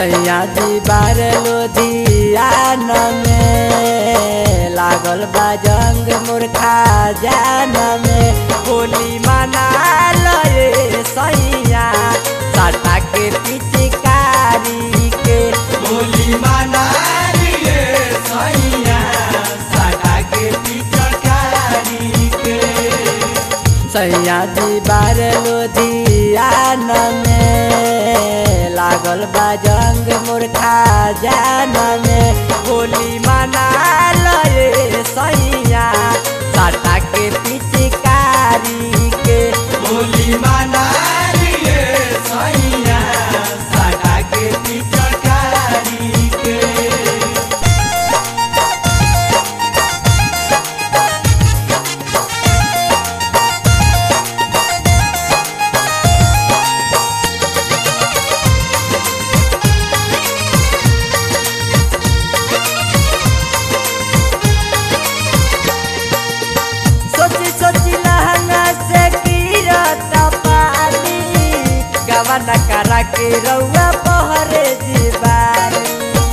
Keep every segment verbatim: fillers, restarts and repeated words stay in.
सैया दीवार लुधियान में लागल बा जंग मूर्खा जान में होली मना लए सैया साटा के पिचकारी के होली मना लिए सैया साटा के पिचकारी के। सैया दीवार लुधियान में लागल बा जंग मूर्खा जान में होली मना लए सैया साटा के पिचकारी के होली मना लिए सैया साटा के पिचकारी के। सोची सोची लहंगा से गिरत पानी गवन करा के रउआ बहरे जीवानी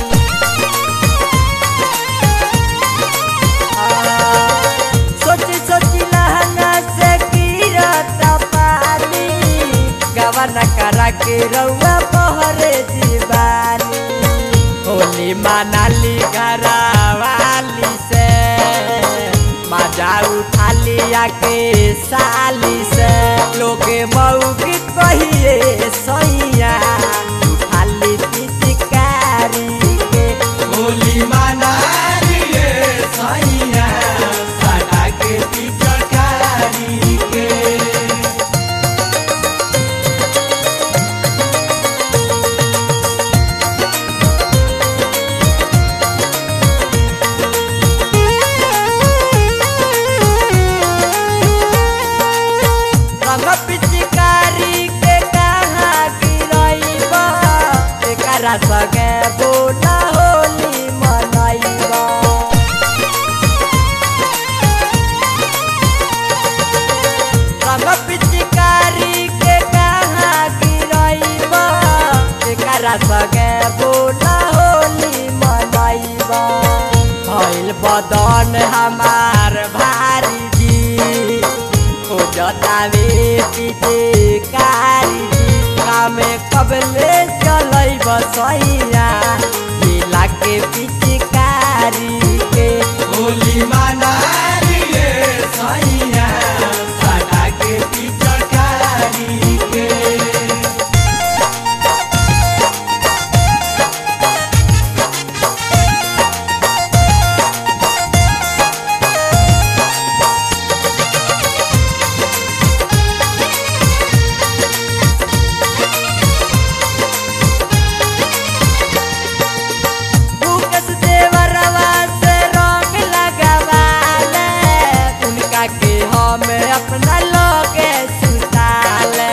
सोची सोची लहंगा से गिरत पानी गवन करा के रउआ बहरे जीवानी होली मनाली घरवाली से मजा उठा लिया के साली से लोगे मऊगी कहिए सैया उठा ली पिचकारी के होली मना लिए सैया साटा के पिचकारी के। रंग पिचकारी के कहाँ गिरइबा एकरा सगे बोला होली मनइबा रंग पिचकारी के कहाँ गिरइबा एकरा सगे बोला होली मनइबा भइल बदन हमार भारी जी खोजतावे पिचकारी कामे कबले चलै बसैया मिला के पिचकारी के होली मना लिए सैया साटा के पिचकारी के। भूकस देवरवा से रंग लगावाले उनका के हम अपना लोगे सुताले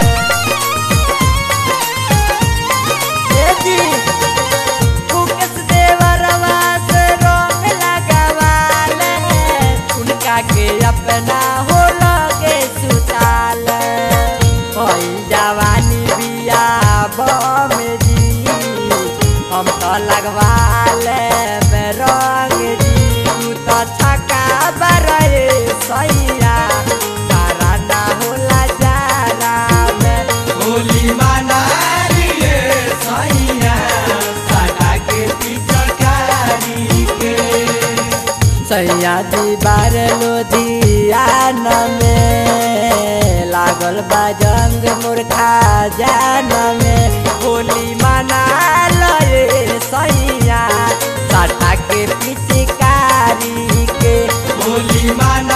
ए जी भूकस देवरवा से रंग लगावाले उनका के अपना हो लोगे सुताले भई जवानी बिया बम जी हम तो लगवाले में रंग जी तू तो छका बरए सैया तारा ना होला जारा में होली मना लिए सैया साटा के पिचकारी के। सैया दीवार लुधियान में लागल बा जंग मूर्खा जान में होली मना लए सैया साटा के पिचकारी के होली मना